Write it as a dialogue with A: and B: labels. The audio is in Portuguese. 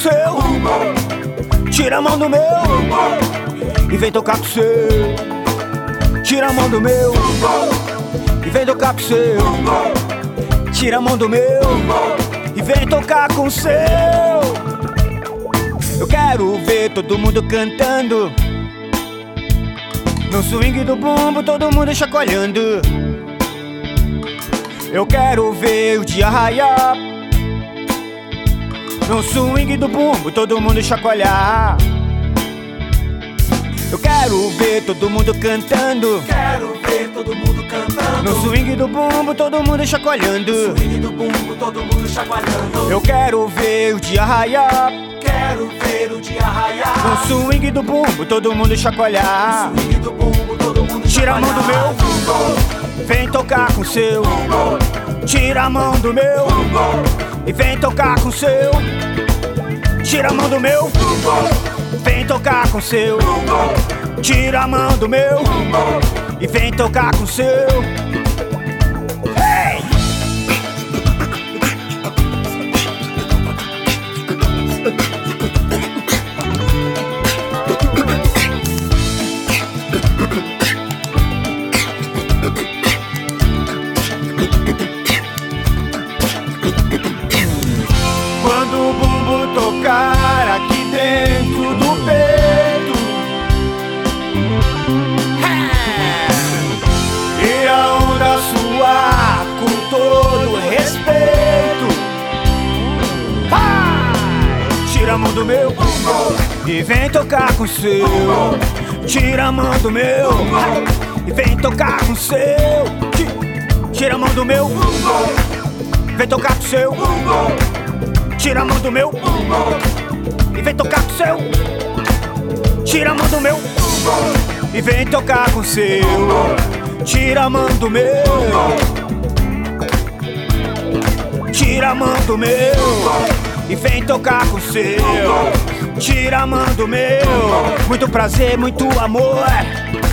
A: seu. Tira a mão do meu e vem tocar com o seu. Tira a mão do meu e vem tocar com o seu. Tira a mão do meu e vem tocar com o seu. Eu quero ver todo mundo cantando no swing do bumbo, todo mundo chacoalhando. Eu quero ver o dia raiar no swing do bumbo, todo mundo chacoalhar. Eu quero ver todo mundo cantando.
B: Quero ver todo mundo cantando
A: No swing do bumbo, todo mundo chacoalhando.
B: no swing do bumbo, todo mundo chacoalhando.
A: Eu quero ver o dia raiar
B: Quero ver o dia raiar
A: no swing do bumbo, todo mundo chacoalhar.
B: no swing do bumbo, todo mundo
A: Tira a mão do
B: chacoalhar.
A: meu, vem tocar com o seu. Tira a mão do meu e vem tocar com o seu. Tira a mão do meu, vem tocar com o seu. Tira a mão do meu e vem tocar com o seu. Hey! Quando o bumbo tocar aqui dentro do peito, e a onda suar com todo respeito, tira a mão do meu e vem tocar com o seu. Tira a mão do meu e vem tocar com o seu. Tira a mão do meu, vem tocar com o seu. Tira a mão do meu e vem tocar com o seu. Tira a mão do meu e vem tocar com o seu. Tira a mão do meu. Tira a mão do meu e vem tocar com o seu. Tira a mão do meu. Muito prazer, muito amor.